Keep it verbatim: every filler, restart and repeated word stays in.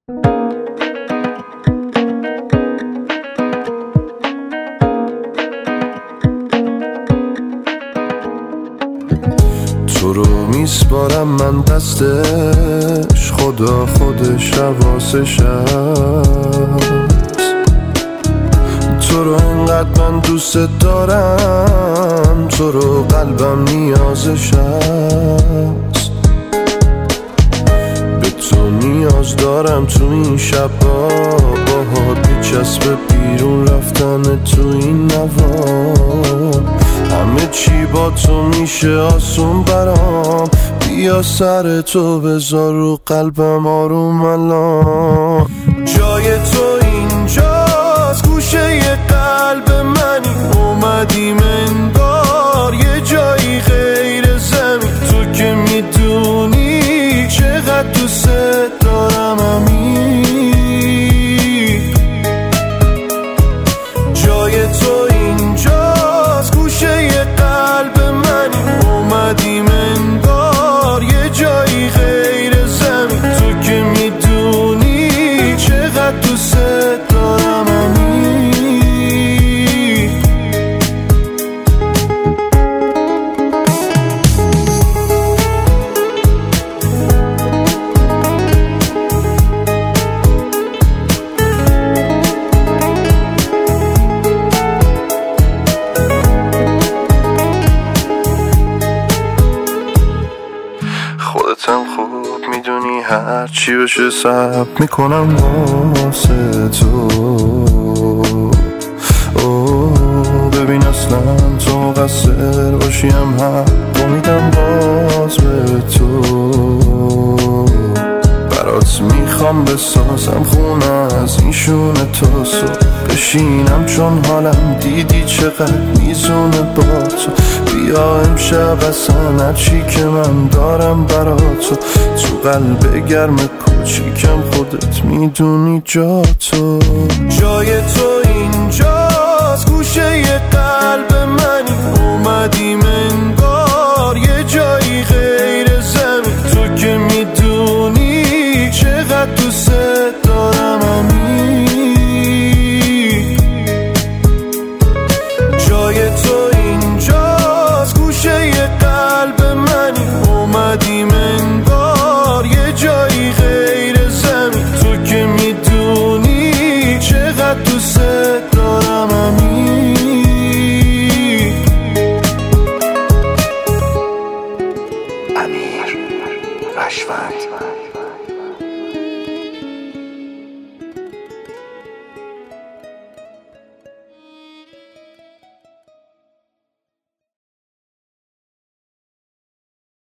تو رو میسپارم من دستش، خدا خودش حواسش هست. تو رو انقدر من دوست دارم، تو رو قلبم نیازش هست. به تو نیاز دارم تو این شبا، باهات میچسبه بیرون رفتن تو این نوا. همه چی با تو میشه آسون برام، بیا سر تو بذار رو قلبم آروم الان. جای تو اینجاست، گوشه ی قلب منی، اومدیم انگار یه جایی غیر زمین. تو که میدونی چقدر دوست دارم همین. جای تو اینجاست، گوشه ی قلب منی، اومدیم انگار یه جایی غیر زمین. تو که میدونی چقدر دوست دارم همین. خودتم خوب میدونی هر چی بشه صبر میکنم واسه تو. اوه ببین اصلا تو مقصر باشیم حق میدم باز به تو. برات میخوام بسازم خونه از این شونه تو، صبح بشینم چون حالم دیدی چقدر میزونه با تو. بیا امشب اصلا هرچی که من دارم برات تو، تو قلب گرم کوچیکم خودت میدونی جا تو. جای تو اینجاست، گوشه ی قلب منی، اومدیم